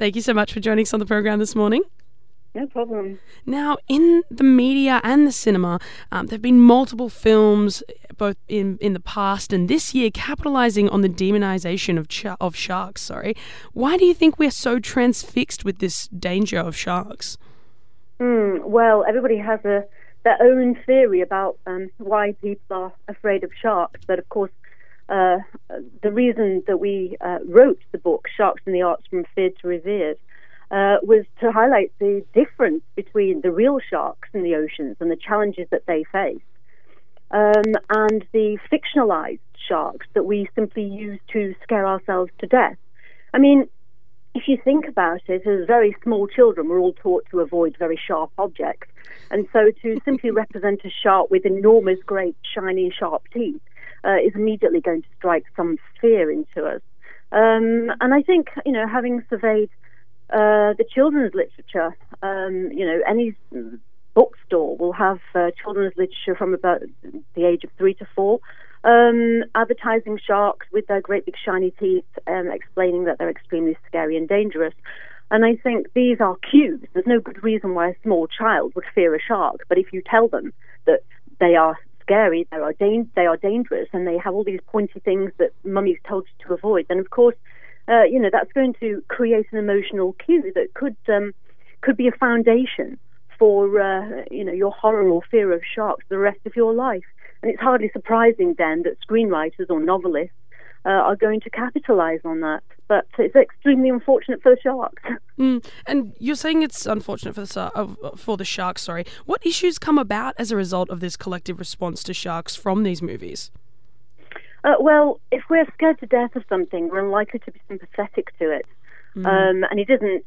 Thank you so much for joining us on the program this morning. No problem. Now, in the media and the cinema, there have been multiple films, both in the past and this year, capitalising on the demonisation of sharks. Why do you think we're so transfixed with this danger of sharks? Well, everybody has their own theory about why people are afraid of sharks. But of course, the reason that we wrote the book, Sharks and the Arts from Feared to Revered, was to highlight the difference between the real sharks in the oceans and the challenges that they face, and the fictionalized sharks that we simply use to scare ourselves to death. I mean, if you think about it, as very small children, we're all taught to avoid very sharp objects. And so to simply represent a shark with enormous, great, shiny, sharp teeth is immediately going to strike some fear into us. And I think, having surveyed the children's literature, any bookstore will have children's literature from about the age of 3 to 4, advertising sharks with their great big shiny teeth, explaining that they're extremely scary and dangerous. And I think these are cues. There's no good reason why a small child would fear a shark, but if you tell them that they are scary, they are dangerous, and they have all these pointy things that mummy's told you to avoid, then of course that's going to create an emotional cue that could be a foundation for your horror or fear of sharks the rest of your life. And it's hardly surprising then that screenwriters or novelists are going to capitalize on that. But it's extremely unfortunate for the sharks. And you're saying it's unfortunate for the sharks. What issues come about as a result of this collective response to sharks from these movies? Well, if we're scared to death of something, we're unlikely to be sympathetic to it. And it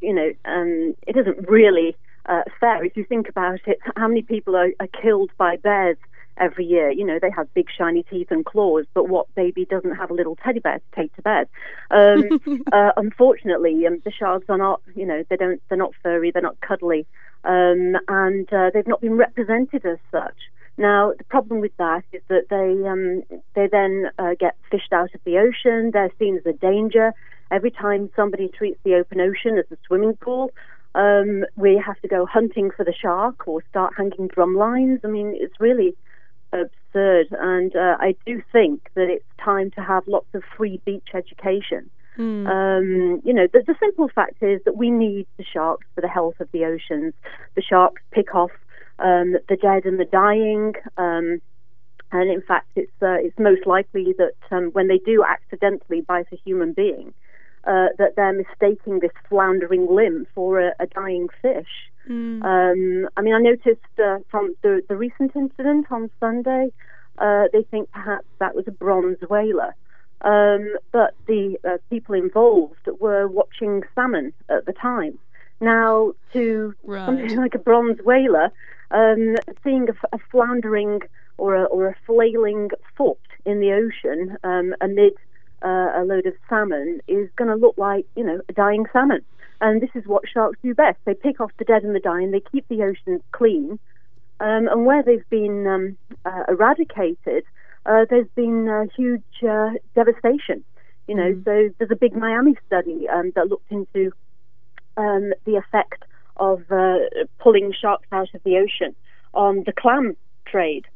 isn't really fair. If you think about it, how many people are killed by bears every year? They have big shiny teeth and claws, but what baby doesn't have a little teddy bear to take to bed? Unfortunately, the sharks are not, they're not furry, they're not cuddly, and they've not been represented as such. Now, the problem with that is that they then get fished out of the ocean. They're seen as a danger. Every time somebody treats the open ocean as a swimming pool, we have to go hunting for the shark or start hanging drum lines. I mean, it's really absurd. And I do think that it's time to have lots of free beach education. The simple fact is that we need the sharks for the health of the oceans. The sharks pick off the dead and the dying, and in fact, it's most likely that when they do accidentally bite a human being, that they're mistaking this floundering limb for a dying fish. I noticed from the recent incident on Sunday, they think perhaps that was a bronze whaler. But the people involved were watching salmon at the time. Now, to something like a bronze whaler, seeing a floundering or a flailing foot in the ocean amid a load of salmon is going to look like, a dying salmon. And this is what sharks do best. They pick off the dead and the dying, they keep the oceans clean. And where they've been eradicated, there's been huge devastation. So there's a big Miami study that looked into the effect of pulling sharks out of the ocean on the clam trade.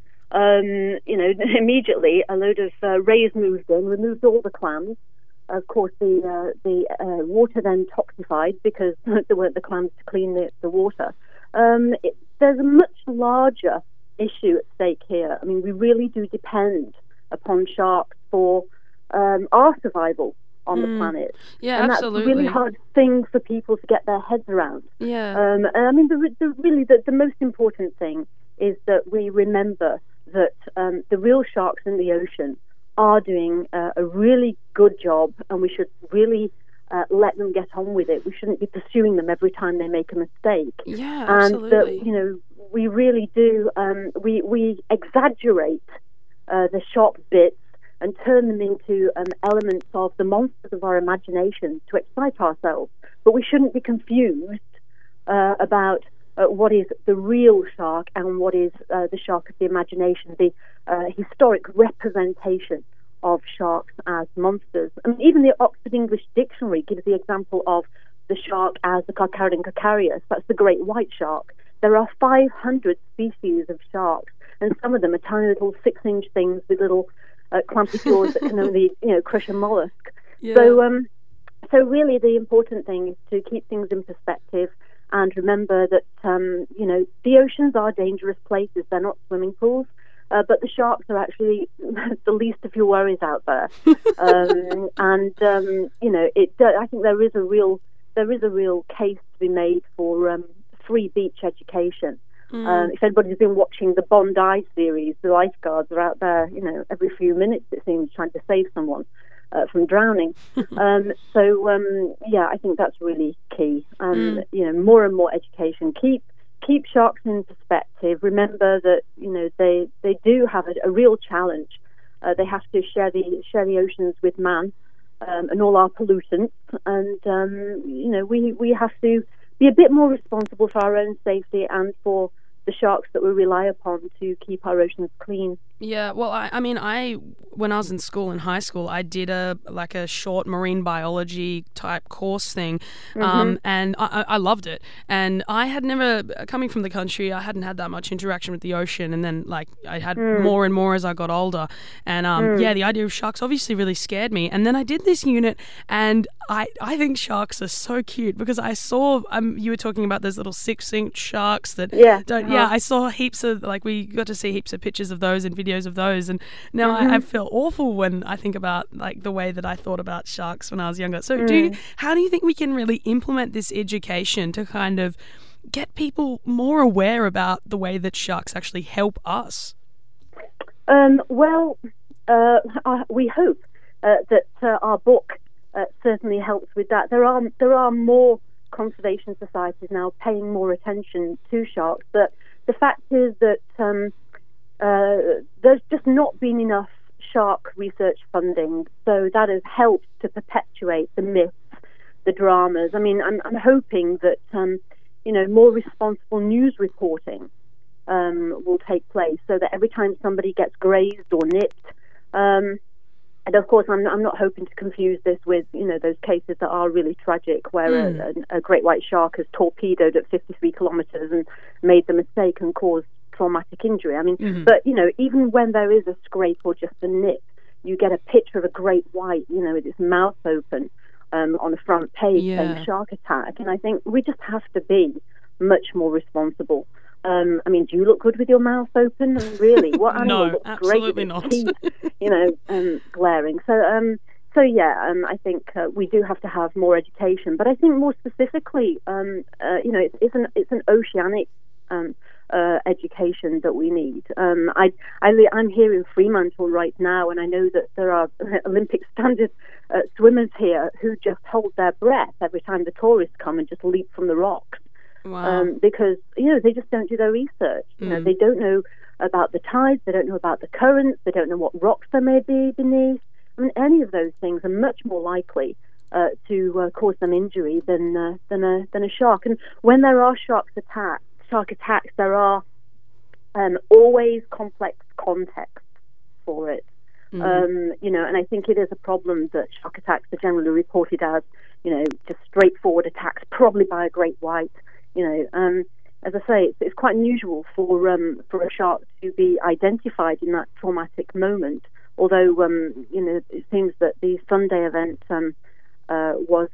Immediately a load of rays moved in, removed all the clams. Of course, the water then toxified because there weren't the clams to clean the water. There's a much larger issue at stake here. I mean, we really do depend upon sharks for our survival on the planet. Yeah, and absolutely. That's a really hard thing for people to get their heads around. Yeah. The most important thing is that we remember that the real sharks in the ocean are doing a really good job, and we should really let them get on with it. We shouldn't be pursuing them every time they make a mistake. Yeah, absolutely. And that, we really do, we exaggerate the sharp bits and turn them into elements of the monsters of our imagination to excite ourselves. But we shouldn't be confused about what is the real shark and what is the shark of the imagination, the historic representation of sharks as monsters. I mean, even the Oxford English Dictionary gives the example of the shark as the Carcharodon carcharias. That's the great white shark. There are 500 species of sharks, and some of them are tiny little 6-inch things with little clumpy jaws that can only, crush a mollusk. Yeah. So really the important thing is to keep things in perspective and remember that, the oceans are dangerous places. They're not swimming pools, but the sharks are actually the least of your worries out there. I think there is a real case to be made for free beach education. If anybody's been watching the Bondi series, the lifeguards are out there, every few minutes, it seems, trying to save someone from drowning. I think that's really key. More and more education. Keep sharks in perspective. Remember that, they do have a real challenge. They have to share the oceans with man and all our pollutants. And, we have to be a bit more responsible for our own safety and for the sharks that we rely upon to keep our oceans clean. Yeah, well, when I was in school, in high school, I did a short marine biology type course thing, and I loved it. And I had never, coming from the country, I hadn't had that much interaction with the ocean, and then I had more and more as I got older. And the idea of sharks obviously really scared me. And then I did this unit, and I think sharks are so cute because I saw you were talking about those little 6-inch sharks that I saw heaps of we got to see heaps of pictures of those and videos of those, and now I feel awful when I think about the way that I thought about sharks when I was younger. So how do you think we can really implement this education to kind of get people more aware about the way that sharks actually help us? We hope that our book certainly helps with that. There are more conservation societies now paying more attention to sharks, but the fact is that there's just not been enough shark research funding, so that has helped to perpetuate the myths, the dramas. I mean, I'm hoping that more responsible news reporting will take place, so that every time somebody gets grazed or nipped, and of course I'm not hoping to confuse this with those cases that are really tragic, where a great white shark has torpedoed at 53 kilometers and made the mistake and caused traumatic injury. I mean, but even when there is a scrape or just a nip, you get a picture of a great white, with its mouth open on the front page saying shark attack. And I think we just have to be much more responsible. I mean, do you look good with your mouth open? Really, what animal no, looks absolutely great with not. teeth, glaring? I think we do have to have more education. But I think more specifically, it's an oceanic education that we need. I'm here in Fremantle right now, and I know that there are Olympic standard swimmers here who just hold their breath every time the tourists come and just leap from the rocks. Wow. Because they just don't do their research. They don't know about the tides, they don't know about the currents, they don't know what rocks there may be beneath. I mean, any of those things are much more likely to cause them injury than a shark. And when there are shark attacks, there are always complex context for it. And I think it is a problem that shark attacks are generally reported as, just straightforward attacks, probably by a great white. As I say, it's quite unusual for a shark to be identified in that traumatic moment. Although, it seems that the Sunday event was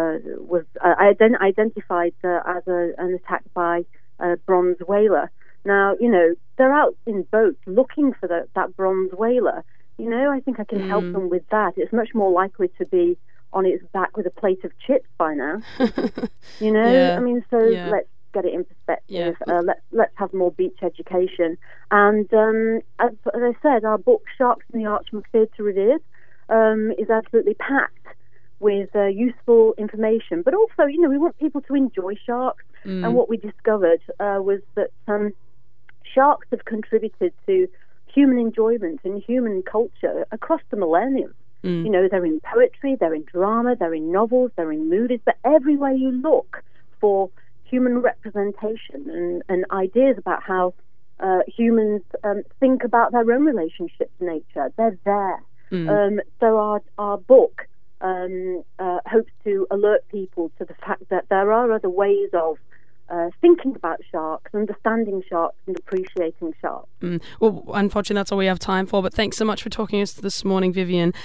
identified as an attack by a bronze whaler. Now, they're out in boats looking for that bronze whaler. I think I can help them with that. It's much more likely to be on its back with a plate of chips by now. Yeah. I mean, let's get it in perspective. Yeah. Let's have more beach education. And as I said, our book Sharks in the Arch from Feared to Revered is absolutely packed with useful information. But also, we want people to enjoy sharks. And what we discovered was that sharks have contributed to human enjoyment and human culture across the millennium. They're in poetry, they're in drama, they're in novels, they're in movies, but everywhere you look for human representation and ideas about how humans think about their own relationship to nature, they're there. So our book hopes to alert people to the fact that there are other ways of thinking about sharks, understanding sharks and appreciating sharks. Well, unfortunately, that's all we have time for, but thanks so much for talking to us this morning, Vivian.